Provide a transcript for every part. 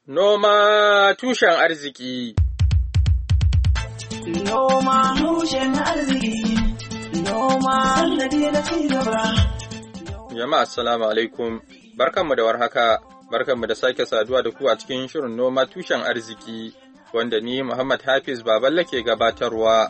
Noma tushen arziki. Noma tushen arziki. Noma sannadi na cigaba. Jama'a assalamu alaikum. Barkanmu da warhaka. Barkanmu da sake saduwa da ku a cikin shirin noma tushen arziki wanda ni Muhammad Hafiz Baballe ke gabatarwa.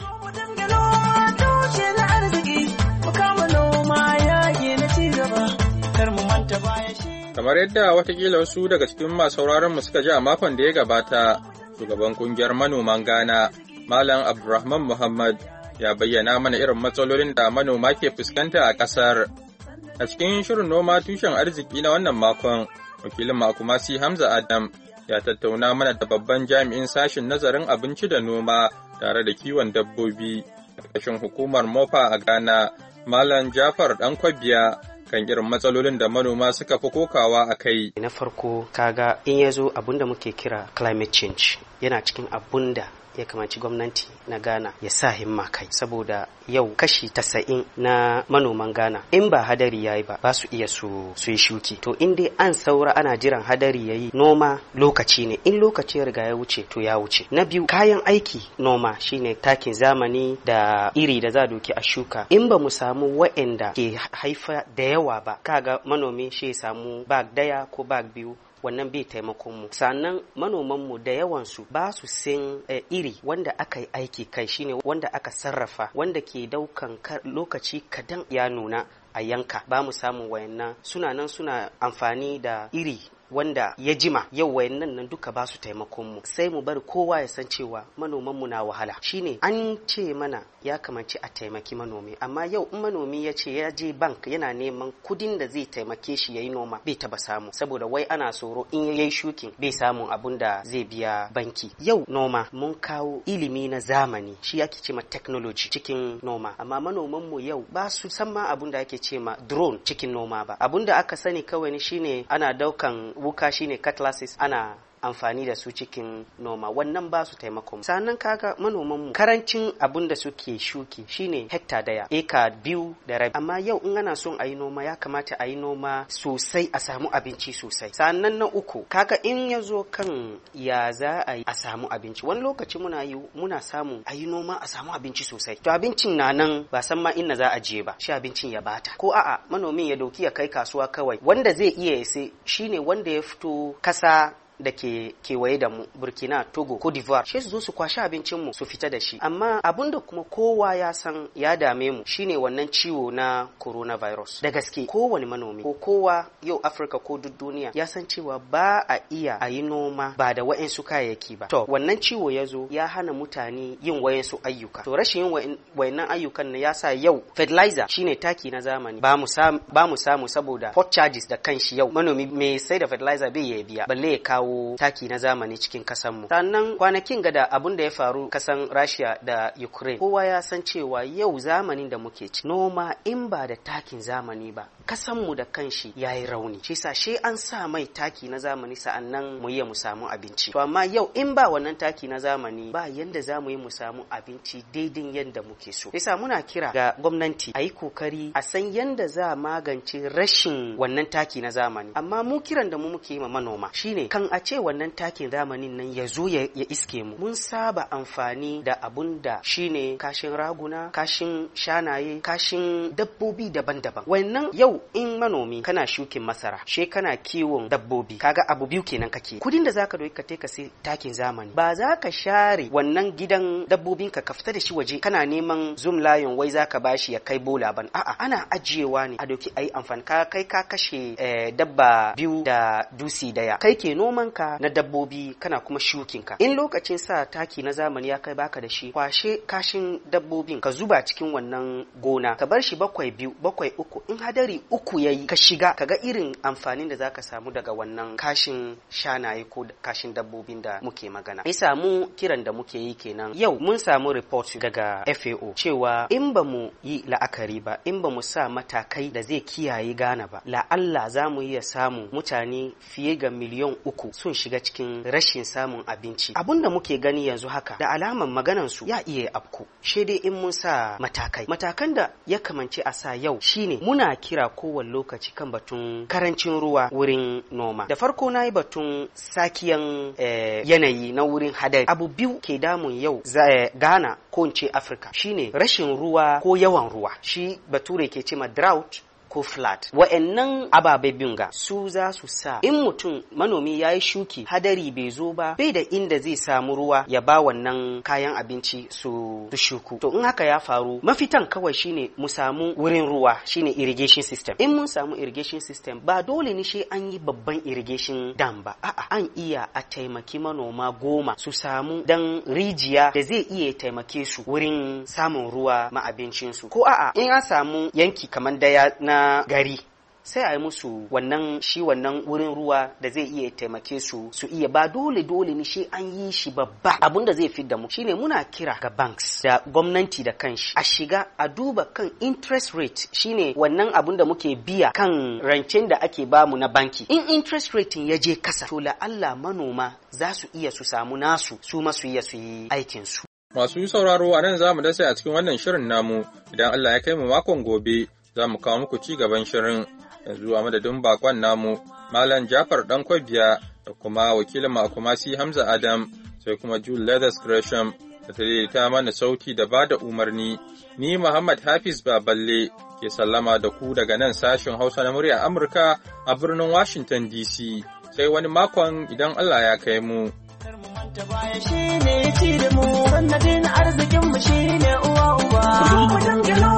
Kamar yadda watakila wasu daga cikin masu sauraron mu suka ji a makon da ya gabata, shugaban kungiyar manoman Ghana, Malam Abdulrahman Muhammad, ya bayyana mana irin matsalolin da manoma ke fuskanta a ƙasar. A cikin shirin noma tushen arziki na wannan makon, wakilin Makumasi Hamza Adam ya tattauna mana da babban jami'in sashen nazarin abinci da noma tare da kiwon dabbobi, ƙarƙashin hukumar MOFA a Ghana, Malam Jafar Dankwabiya, kan irin matsalolin da manoma suka fi kokawa a kai. Na farko kaga in ya zo abinda muke kira climate change yana cikin abunda ya kamanci gwamnati na Ghana ya sa himma kai, saboda yau kashi 90 na manoman Ghana in ba hadari yayi ba su iya su yi shuki. To in dai an saura ana jiran hadari yayi, noma lokaci ne, in lokaci ya riga ya wuce to ya wuce. Na biyu, kayan aiki noma shine takin zamani da iri da za doki a shuka. In ba mu samu wa'anda ke haifa da yawa ba, kaga manomi shi ya samu bag daya ko bag biyu, wannan bai taimakon mu. Sannan manoman mu da yawan su ba su sin iri wanda aka yi aiki kai, shine wanda aka sarrafa, wanda ke daukan lokaci kadan ya nuna a yanka. Ba mu samu wayannan, suna nan suna amfani da iri wanda ya jima. Yau wayannan nan duka ba su taimakon mu. Sai mu bar kowa ya san cewa manoman mu na wahala. Shine an ce mana ya kamanci a taimaki manomi, amma yau in manomi ya ce ya je bank yana neman kudin da zai taimake shi yayi noma, bai taba samu, saboda wai ana tsoro in yayi shukin bai samu abun da zai biya banki. Yau noma mun kawo ilimi na zamani, shi ake ce ma technology cikin noma, amma manoman mu yau ba su san ma abun da ake ce ma drone cikin noma ba. Abun da aka sani kawai ne shine ana daukan wuka, shine cutlasses, ana amfani da su cikin noma. Wannan ba su taimako. Sannan kaga manoman mu karancin abun da suke shuki shine hekta daya, eka 2.5. Amma yau in ana son ayi noma ya kamata ayi noma sosai, a samu abinci sosai. Sannan na uku, kaga in yazo kan ya za a samu abinci, wani lokaci muna samu ayi noma a samu abinci sosai, to abincin na nan ba san ma inna za a je ba, shi abincin ya bata, ko a'a manomin ya dauki ya kai kasuwa kawai. Wanda zai iya ya sai shine wanda ya fito kasa da ke kewaye da mu, Burkina, Togo, Cote d'Ivoire, shi su zo su kwashi abincin mu su fita da shi. Amma abinda kuma kowa ya san ya dame mu shine wannan ciwo na coronavirus. Da gaske kowane manomi ko kowa yau Afirka ko duk duniya ya san cewa ba a iya a yi noma ba da wa'ensu kayayyaki ba. To wannan ciwo ya zo ya hana mutane yin wa'ensu ayyuka. To rashin yin wa'ennan ayyukan ne ya sa yau fertilizer shine taki na zamani ba mu samu saboda port charges da kanshi. Yau manomi mai sai da fertilizer bai ya biya, balle ya kawo taki na zamani cikin kasanmu. Sannan kwanakin gada abun da ya faru kasan Russia da Ukraine, kowa ya san cewa yau zamanin da muke ci, noma in ba da takin zamani ba, kasanmu da kanshi yayi rauni. Shi sa she an sa mai taki na zamani sa'annan mu yi mu samu abinci. To amma yau in ba wannan taki na zamani ba yanda za mu yi mu samu abinci daidai yanda muke so. Yasa muna kira ga gwamnati a yi kokari a san yanda za a magance rashin wannan taki na zamani. Amma mu kiran da mu muke yi ma manoma shine kan a ce wannan takin zamanin nan ya zo ya iske mu. Mun saba amfani da abun da shine kashin raguna, kashin shanaye, kashin dabbobi daban-daban. Wannan yau in manomi kana shukin masara, she kana kiwon dabbobi, kaga abu biyu kenan kake. Kudin da zaka doki ka ka sai takin zamani, ba za ka share wannan gidan dabbobin ka fita da shi waje kana neman zoom lion wai zaka bashi ya kai bola ban. A'a, ana ajiyewa ne a doki ayi amfani. Ka kai ka kashe dabba biyu da dusi daya. Kai ke noman ka na dabbobi kana kuma shukin ka. In lokacin sa taki na zamani ya kai baka da shi, kwashe kashin dabbobin ka zuba cikin wannan gona, ka bar shi 7-2, 7-3. In hadari 3 yayi ka shiga, kaga irin amfanin da zaka samu daga wannan kashin shanaye ko kashin dabbobin da muke magana. Ai samu kiran da muke yi kenan. Yau mun samu report daga FAO cewa in ba mu yi la'akari ba, in ba mu sa matakai da zai kiyaye Ghana ba, la'alla za mu iya samu mutane fiye ga miliyan 3 sun shiga cikin rashin samun abinci. Abun da muke gani yanzu haka da alaman maganan su ya iya afku. She dai in mun sa matakan da ya kamance a sa yau shine muna kira kowane lokaci kan batun karancin ruwa wurin noma. Da farko na yi batun sakiyan yanayi na wurin hadari. Abu biyu ke damun yau Ghana ko in ce Africa shine rashin ruwa ko yawan ruwa. Shi bature ke cema drought ko flat. Wa'annan ababe biyun ga su za su sa in mutum manomi ya yi shuki hadari bai zo ba bai da inda zai samu ruwa ya ba wannan kayan abinci su shuku. To in haka ya faru mafitan kawai shine mu samu wurin ruwa shine irrigation system. In mun samu irrigation system ba dole ne shi an yi babban irrigation dam ba. A'a an iya a taimaki manoma 10 su samu dan rijiya da zai iya taimake su wurin samun ruwa ma abincinsu. Ko a'a in an samu yanki kamar daya na gari sai a yi musu wannan wurin ruwa da zai iya taimake su iya ba dole ne shi an yi shi babba. Abun da zai fidda mu shine muna kira ga banks da gwamnati da kanshi a shiga a duba kan interest rate shine wannan abun da muke biya kan rancen da ake bamu na banki. In interest rate ya je kasa to la Allah manoma za su iya su samu nasu su ma su iya su yi aikin su. Masu sauraro a nan za mu dasa a cikin wannan shirin namu idan Allah ya kai mu makon gobe za mu kawo muku ci gaban shirin. Yanzu a madadin bakon namu Malam Jafar Dankwabiya da kuma wakilin mu a Kumasi Hamza Adam sai kuma Jude Leathers Gresham da ta mana sauti da bada umarni. Ni Muhammad Hafiz Baballe ke sallama da ku daga nan sashen Hausa na murya Amurka a birnin Washington DC. Sai wani makon idan Allah ya kai mu. Ta baya shi ne ya ci da mu, sannadin arzikinmu shi ne uwa uba.